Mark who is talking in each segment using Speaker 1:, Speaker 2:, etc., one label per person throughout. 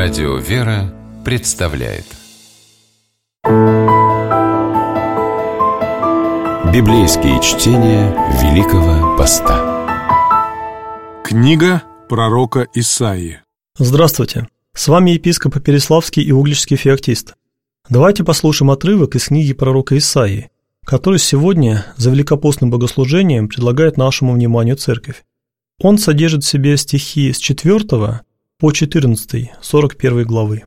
Speaker 1: Радио «Вера» представляет Библейские чтения Великого Поста.
Speaker 2: Книга пророка Исаии.
Speaker 3: Здравствуйте, с вами епископ Переславский и Угличский феоктист. Давайте послушаем отрывок из книги пророка Исаии, который сегодня за великопостным богослужением предлагает нашему вниманию Церковь. Он содержит в себе стихи с 4 по 14, 41 главы.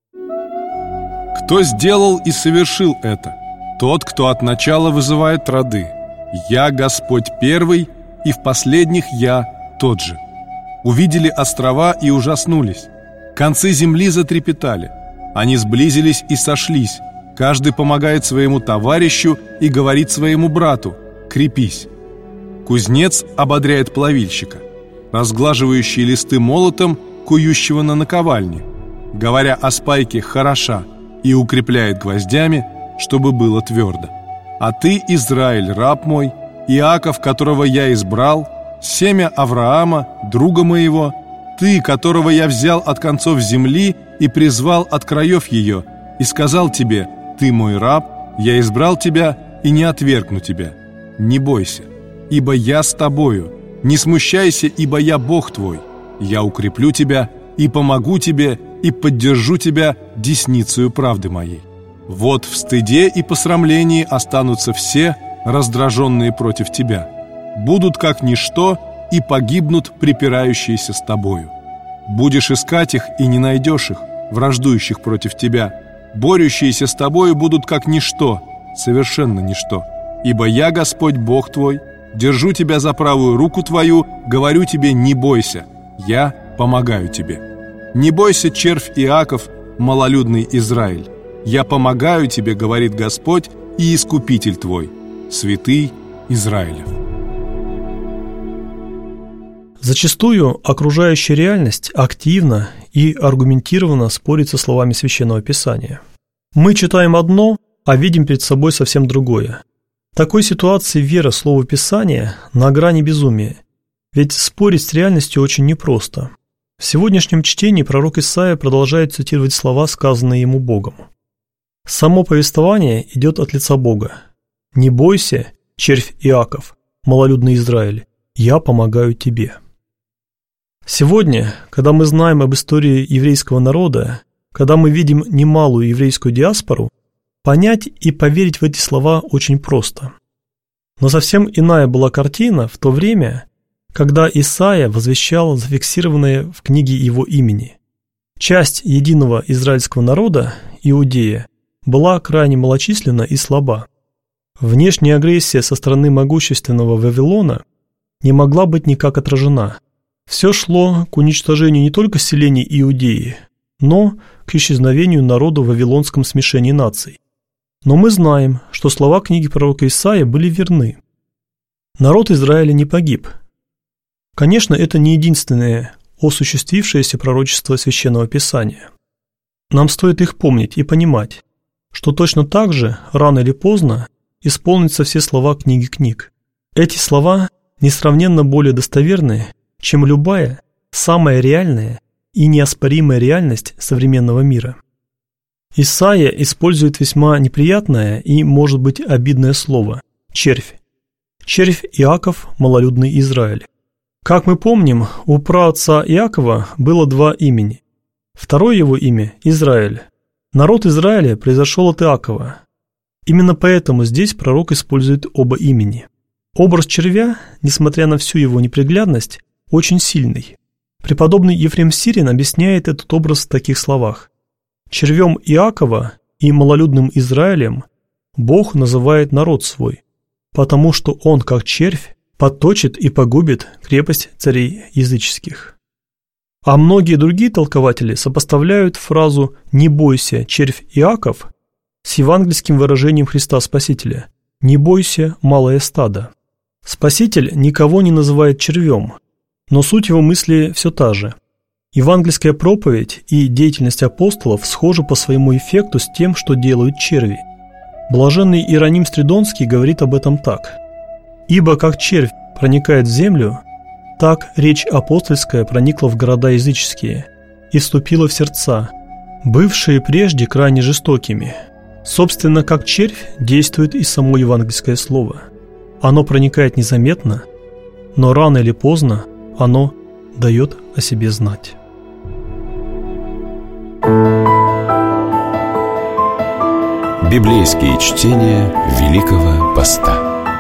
Speaker 2: «Кто сделал и совершил это? Тот, кто от начала вызывает роды. Я Господь первый, и в последних я тот же. Увидели острова и ужаснулись. Концы земли затрепетали. Они сблизились и сошлись. Каждый помогает своему товарищу и говорит своему брату: крепись. Кузнец ободряет плавильщика, разглаживающий листы молотом кующего на наковальне, говоря о спайке хороша, и укрепляет гвоздями, чтобы было твердо. А ты, Израиль, раб мой, Иаков, которого я избрал, семя Авраама, друга моего, ты, которого я взял от концов земли и призвал от краев ее, и сказал тебе: ты мой раб, я избрал тебя и не отвергну тебя. Не бойся, ибо я с тобою, не смущайся, ибо я Бог твой. Я укреплю тебя и помогу тебе, и поддержу тебя десницею правды моей. Вот в стыде и посрамлении останутся все, раздраженные против тебя. Будут как ничто и погибнут припирающиеся с тобою. Будешь искать их и не найдешь их, враждующих против тебя. Борющиеся с тобою будут как ничто, совершенно ничто. Ибо я, Господь Бог твой, держу тебя за правую руку твою, говорю тебе: не бойся, я помогаю тебе. Не бойся, червь Иаков, малолюдный Израиль. Я помогаю тебе, говорит Господь и Искупитель твой, святый Израилев.
Speaker 3: Зачастую окружающая реальность активно и аргументированно спорит со словами Священного Писания. Мы читаем одно, а видим перед собой совсем другое. В такой ситуации вера Слова Писания на грани безумия, ведь спорить с реальностью очень непросто. В сегодняшнем чтении пророк Исаия продолжает цитировать слова, сказанные ему Богом. Само повествование идет от лица Бога. «Не бойся, червь Иаков, малолюдный Израиль, я помогаю тебе». Сегодня, когда мы знаем об истории еврейского народа, когда мы видим немалую еврейскую диаспору, понять и поверить в эти слова очень просто. Но совсем иная была картина в то время, когда Исаия возвещал зафиксированное в книге его имени. Часть единого израильского народа, Иудея, была крайне малочисленна и слаба. Внешняя агрессия со стороны могущественного Вавилона не могла быть никак отражена. Все шло к уничтожению не только селений Иудеи, но к исчезновению народа в вавилонском смешении наций. Но мы знаем, что слова книги пророка Исаии были верны. Народ Израиля не погиб. Конечно, это не единственное осуществившееся пророчество Священного Писания. Нам стоит их помнить и понимать, что точно так же, рано или поздно, исполнятся все слова книги книг. Эти слова несравненно более достоверны, чем любая самая реальная и неоспоримая реальность современного мира. Исаия использует весьма неприятное и, может быть, обидное слово – червь. Червь Иаков, малолюдный Израиль. Как мы помним, у праотца Иакова было два имени. Второе его имя – Израиль. Народ Израиля произошел от Иакова. Именно поэтому здесь пророк использует оба имени. Образ червя, несмотря на всю его неприглядность, очень сильный. Преподобный Ефрем Сирин объясняет этот образ в таких словах. Червем Иакова и малолюдным Израилем Бог называет народ свой, потому что он, как червь, подточит и погубит крепость царей языческих. А многие другие толкователи сопоставляют фразу «не бойся, червь Иаков» с евангельским выражением Христа Спасителя «не бойся, малое стадо». Спаситель никого не называет червем, но суть его мысли все та же. Евангельская проповедь и деятельность апостолов схожи по своему эффекту с тем, что делают черви. Блаженный Иероним Стридонский говорит об этом так: «Ибо как червь проникает в землю, так речь апостольская проникла в города языческие, и вступило в сердца, бывшие прежде крайне жестокими. Собственно, как червь действует и само евангельское слово. Оно проникает незаметно, но рано или поздно оно дает о себе знать.
Speaker 1: Библейские чтения Великого Поста.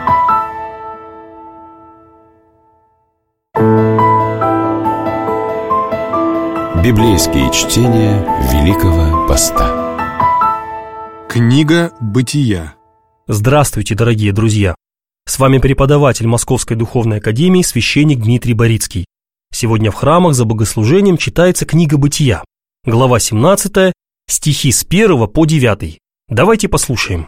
Speaker 1: Библейские чтения Великого Поста.
Speaker 2: Книга Бытия.
Speaker 4: Здравствуйте, дорогие друзья! С вами преподаватель Московской Духовной Академии священник Дмитрий Борицкий. Сегодня в храмах за богослужением читается книга Бытия, глава 17, стихи с 1 по 9. Давайте послушаем.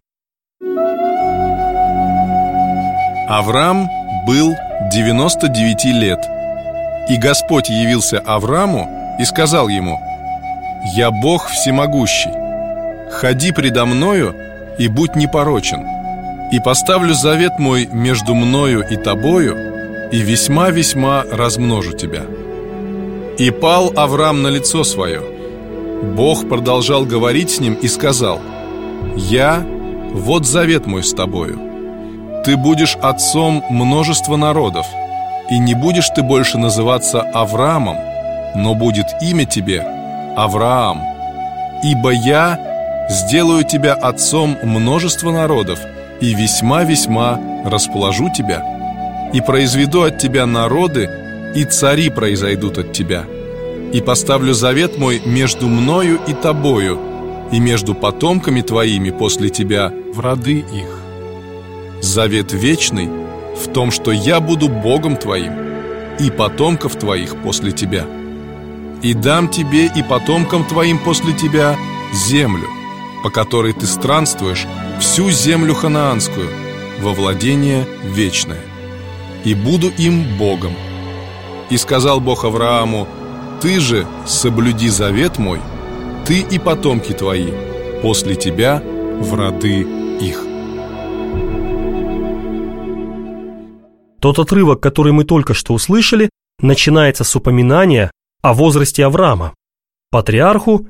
Speaker 2: Авраам был 99 лет, и Господь явился Аврааму и сказал ему: «Я Бог всемогущий, ходи предо мною и будь непорочен, и поставлю завет мой между мною и тобою, и весьма-весьма размножу тебя». И пал Авраам на лицо свое. Бог продолжал говорить с ним и сказал: «Я, вот завет мой с тобою. Ты будешь отцом множества народов, и не будешь ты больше называться Авраамом, но будет имя тебе Авраам, ибо я сделаю тебя отцом множества народов, и весьма-весьма расположу тебя, и произведу от тебя народы, и цари произойдут от тебя, и поставлю завет мой между мною и тобою, и между потомками твоими после тебя в роды их. Завет вечный в том, что я буду Богом твоим, и потомков твоих после тебя. И дам тебе и потомкам твоим после тебя землю, по которой ты странствуешь, всю землю ханаанскую, во владение вечное. И буду им Богом. И сказал Бог Аврааму: ты же соблюди завет мой, ты и потомки твои после тебя в роды их».
Speaker 4: Тот отрывок, который мы только что услышали, начинается с упоминания о возрасте Авраама. Патриарху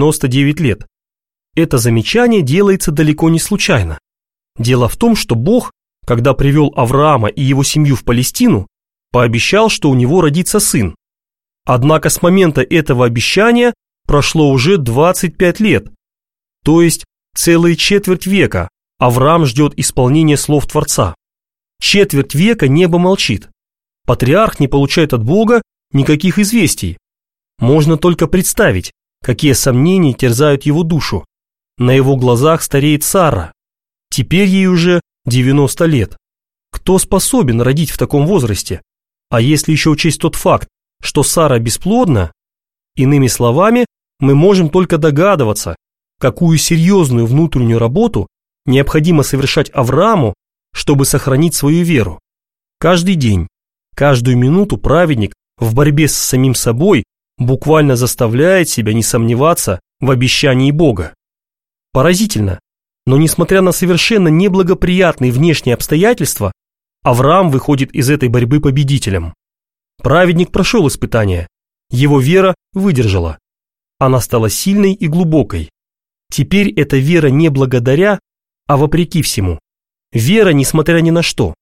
Speaker 4: 99 лет. Это замечание делается далеко не случайно. Дело в том, что Бог, когда привел Авраама и его семью в Палестину, пообещал, что у него родится сын. Однако с момента этого обещания прошло уже 25 лет, то есть целые четверть века Авраам ждет исполнения слов Творца. Четверть века небо молчит. Патриарх не получает от Бога никаких известий. Можно только представить, какие сомнения терзают его душу. На его глазах стареет Сара. Теперь ей уже 90 лет. Кто способен родить в таком возрасте? А если еще учесть тот факт, что Сара бесплодна, иными словами, мы можем только догадываться, какую серьезную внутреннюю работу необходимо совершать Аврааму, чтобы сохранить свою веру. Каждый день, каждую минуту праведник в борьбе с самим собой буквально заставляет себя не сомневаться в обещании Бога. Поразительно, но несмотря на совершенно неблагоприятные внешние обстоятельства, Авраам выходит из этой борьбы победителем. Праведник прошел испытание, его вера выдержала. Она стала сильной и глубокой. Теперь это вера не благодаря, а вопреки всему. Вера, несмотря ни на что.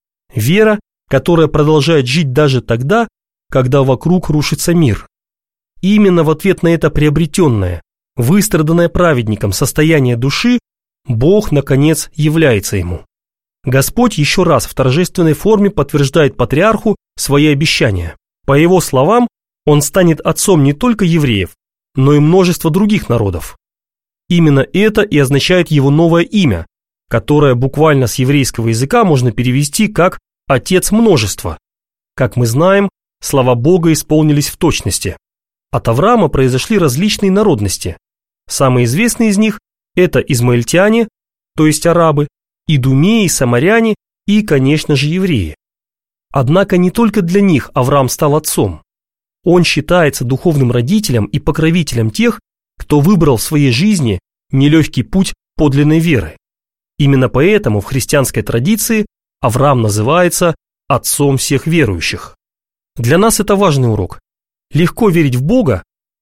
Speaker 4: Вера, которая продолжает жить даже тогда, когда вокруг рушится мир. Именно в ответ на это приобретенное, выстраданное праведником состояние души, Бог, наконец, является ему. Господь еще раз в торжественной форме подтверждает патриарху свои обещания. По его словам, он станет отцом не только евреев, но и множества других народов. Именно это и означает его новое имя, которое буквально с еврейского языка можно перевести как «отец множества». Как мы знаем, слова Бога исполнились в точности. От Авраама произошли различные народности. Самые известные из них – это измаильтяне, то есть арабы, идумеи, самаряне и, конечно же, евреи. Однако не только для них Авраам стал отцом. Он считается духовным родителем и покровителем тех, кто выбрал в своей жизни нелегкий путь подлинной веры. Именно поэтому в христианской традиции Авраам называется отцом всех верующих. Для нас это важный урок. Легко верить в Бога,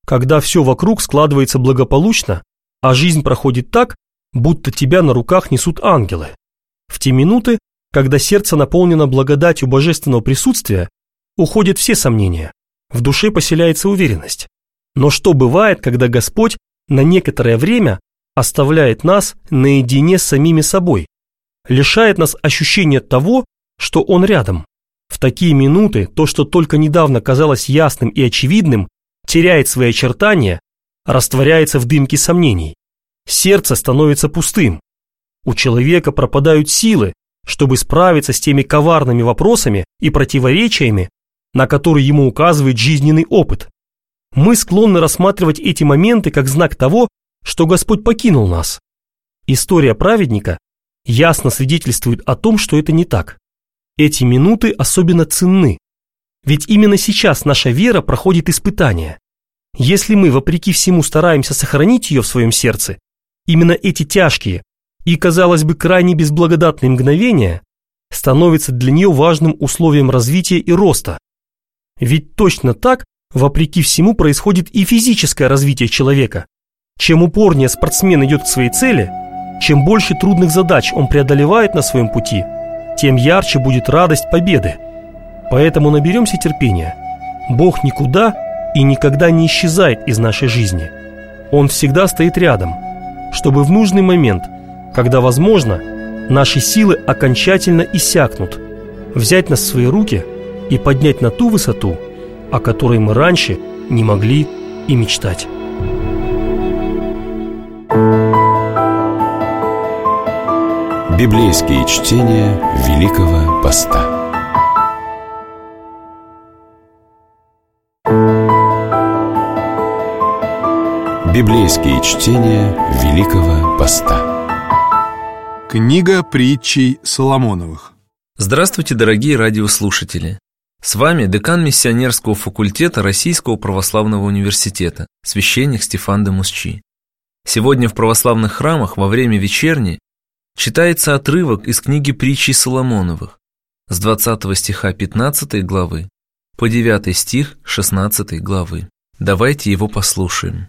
Speaker 4: когда все вокруг складывается благополучно, а жизнь проходит так, будто тебя на руках несут ангелы. В те минуты, когда сердце наполнено благодатью божественного присутствия, уходят все сомнения, в душе поселяется уверенность. Но что бывает, когда Господь на некоторое время оставляет нас наедине с самими собой, лишает нас ощущения того, что Он рядом? В такие минуты то, что только недавно казалось ясным и очевидным, теряет свои очертания, растворяется в дымке сомнений. Сердце становится пустым. У человека пропадают силы, чтобы справиться с теми коварными вопросами и противоречиями, на которые ему указывает жизненный опыт. Мы склонны рассматривать эти моменты как знак того, что Господь покинул нас. История праведника ясно свидетельствует о том, что это не так. Эти минуты особенно ценны, ведь именно сейчас наша вера проходит испытания. Если мы, вопреки всему, стараемся сохранить ее в своем сердце, именно эти тяжкие и, казалось бы, крайне безблагодатные мгновения становятся для нее важным условием развития и роста. Ведь точно так, вопреки всему, происходит и физическое развитие человека. Чем упорнее спортсмен идет к своей цели, чем больше трудных задач он преодолевает на своем пути, тем ярче будет радость победы. Поэтому наберемся терпения. Бог никуда и никогда не исчезает из нашей жизни. Он всегда стоит рядом, чтобы в нужный момент, когда возможно, наши силы окончательно иссякнут, взять нас в свои руки и поднять на ту высоту, о которой мы раньше не могли и мечтать.
Speaker 1: Библейские чтения Великого Поста. Библейские чтения Великого Поста.
Speaker 2: Книга притчей Соломоновых.
Speaker 5: Здравствуйте, дорогие радиослушатели! С вами декан миссионерского факультета Российского православного университета, священник Стефан де Мусчи. Сегодня в православных храмах во время вечерни читается отрывок из книги притчей Соломоновых с 20 стиха 15 главы по 9 стих 16 главы. Давайте его послушаем.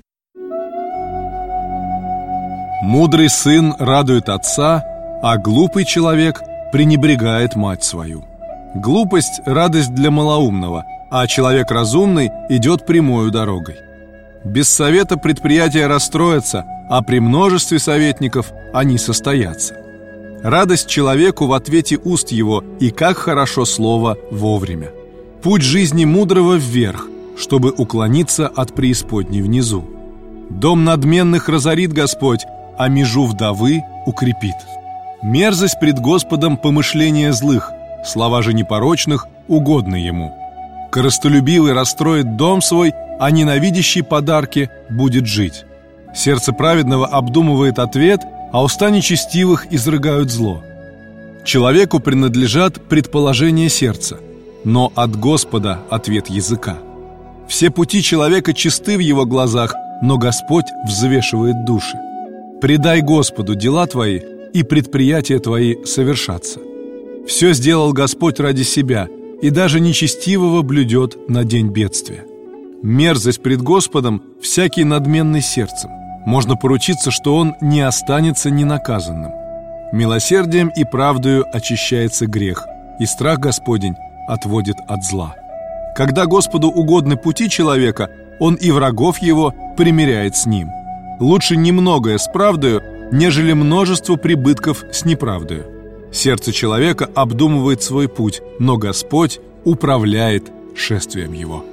Speaker 2: Мудрый сын радует отца, а глупый человек пренебрегает мать свою. Глупость – радость для малоумного, а человек разумный идет прямою дорогой. Без совета предприятия расстроятся, а при множестве советников они состоятся. Радость человеку в ответе уст его, и как хорошо слово вовремя. Путь жизни мудрого вверх, чтобы уклониться от преисподней внизу. Дом надменных разорит Господь, а межу вдовы укрепит. Мерзость пред Господом помышления злых, слова же непорочных угодны ему. Корыстолюбивый расстроит дом свой, а ненавидящий подарки будет жить. Сердце праведного обдумывает ответ, а уста нечестивых изрыгают зло. Человеку принадлежат предположения сердца, но от Господа ответ языка. Все пути человека чисты в его глазах, но Господь взвешивает души. Предай Господу дела твои, и предприятия твои совершатся. Все сделал Господь ради себя, и даже нечестивого блюдет на день бедствия. Мерзость пред Господом всякий надменный сердцем. Можно поручиться, что он не останется ненаказанным. Милосердием и правдою очищается грех, и страх Господень отводит от зла. Когда Господу угодны пути человека, он и врагов его примиряет с ним. Лучше немногое с правдою, нежели множество прибытков с неправдою. Сердце человека обдумывает свой путь, но Господь управляет шествием его.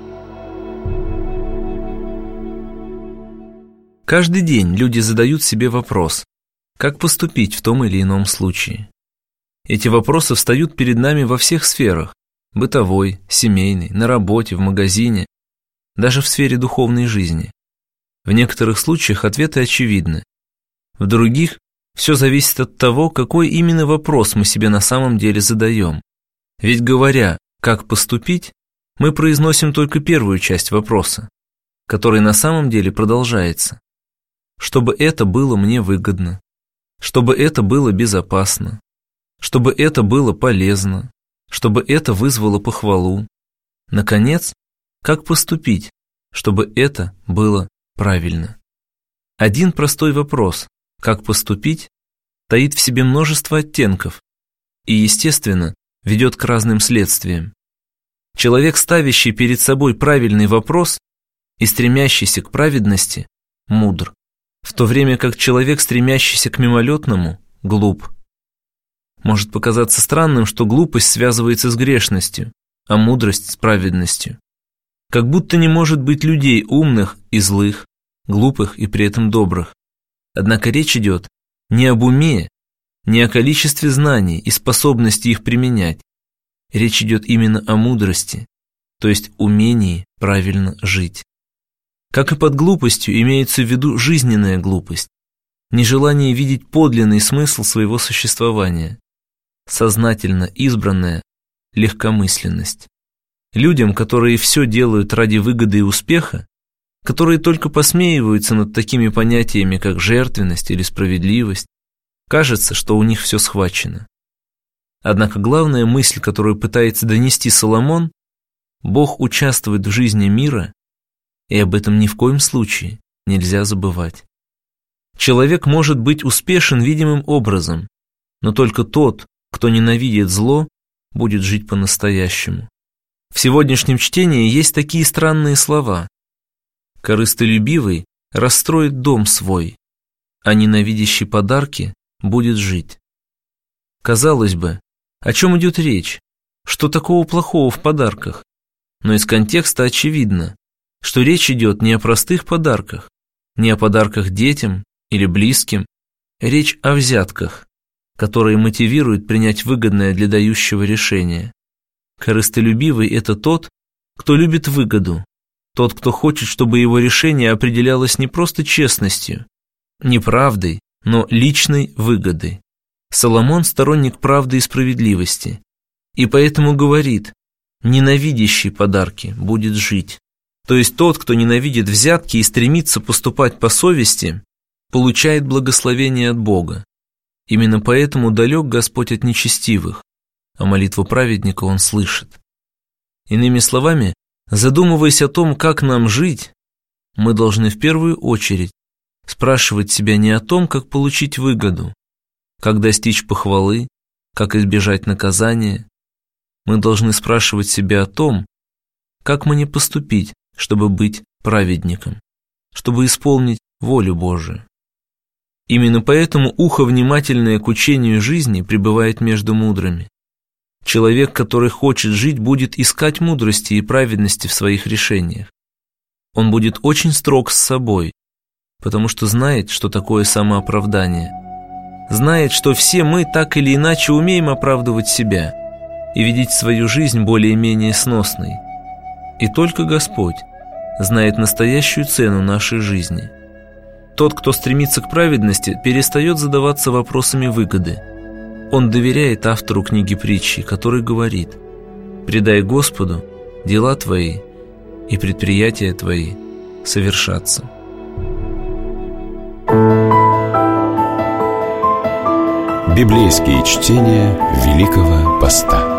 Speaker 5: Каждый день люди задают себе вопрос, как поступить в том или ином случае. Эти вопросы встают перед нами во всех сферах – бытовой, семейной, на работе, в магазине, даже в сфере духовной жизни. В некоторых случаях ответы очевидны. В других все зависит от того, какой именно вопрос мы себе на самом деле задаем. Ведь говоря «как поступить», мы произносим только первую часть вопроса, который на самом деле продолжается. Чтобы это было мне выгодно, чтобы это было безопасно, чтобы это было полезно, чтобы это вызвало похвалу. Наконец, как поступить, чтобы это было правильно. Один простой вопрос «как поступить?» таит в себе множество оттенков и, естественно, ведет к разным следствиям. Человек, ставящий перед собой правильный вопрос и стремящийся к праведности, мудр, в то время как человек, стремящийся к мимолетному, глуп. Может показаться странным, что глупость связывается с грешностью, а мудрость с праведностью. Как будто не может быть людей умных и злых, глупых и при этом добрых. Однако речь идет не об уме, не о количестве знаний и способности их применять. Речь идет именно о мудрости, то есть умении правильно жить. Как и под глупостью имеется в виду жизненная глупость, нежелание видеть подлинный смысл своего существования, сознательно избранная легкомысленность. Людям, которые все делают ради выгоды и успеха, которые только посмеиваются над такими понятиями, как жертвенность или справедливость, кажется, что у них все схвачено. Однако главная мысль, которую пытается донести Соломон, Бог участвует в жизни мира, и об этом ни в коем случае нельзя забывать. Человек может быть успешен видимым образом, но только тот, кто ненавидит зло, будет жить по-настоящему. В сегодняшнем чтении есть такие странные слова: «Корыстолюбивый расстроит дом свой, а ненавидящий подарки будет жить». Казалось бы, о чем идет речь? Что такого плохого в подарках? Но из контекста очевидно, что речь идет не о простых подарках, не о подарках детям или близким, речь о взятках, которые мотивируют принять выгодное для дающего решение. Корыстолюбивый – это тот, кто любит выгоду, тот, кто хочет, чтобы его решение определялось не просто честностью, не правдой, но личной выгодой. Соломон – сторонник правды и справедливости, и поэтому говорит: «Ненавидящий подарки будет жить». То есть тот, кто ненавидит взятки и стремится поступать по совести, получает благословение от Бога. Именно поэтому далек Господь от нечестивых, а молитву праведника Он слышит. Иными словами, задумываясь о том, как нам жить, мы должны в первую очередь спрашивать себя не о том, как получить выгоду, как достичь похвалы, как избежать наказания. Мы должны спрашивать себя о том, как мне поступить, чтобы быть праведником, чтобы исполнить волю Божию. Именно поэтому ухо, внимательное к учению жизни, пребывает между мудрыми. Человек, который хочет жить, будет искать мудрости и праведности в своих решениях. Он будет очень строг с собой, потому что знает, что такое самооправдание. Знает, что все мы так или иначе умеем оправдывать себя и видеть свою жизнь более-менее сносной. И только Господь знает настоящую цену нашей жизни. Тот, кто стремится к праведности, перестает задаваться вопросами выгоды. Он доверяет автору книги притчи, который говорит: «Предай Господу дела твои, и предприятия твои совершатся».
Speaker 1: Библейские чтения Великого Поста.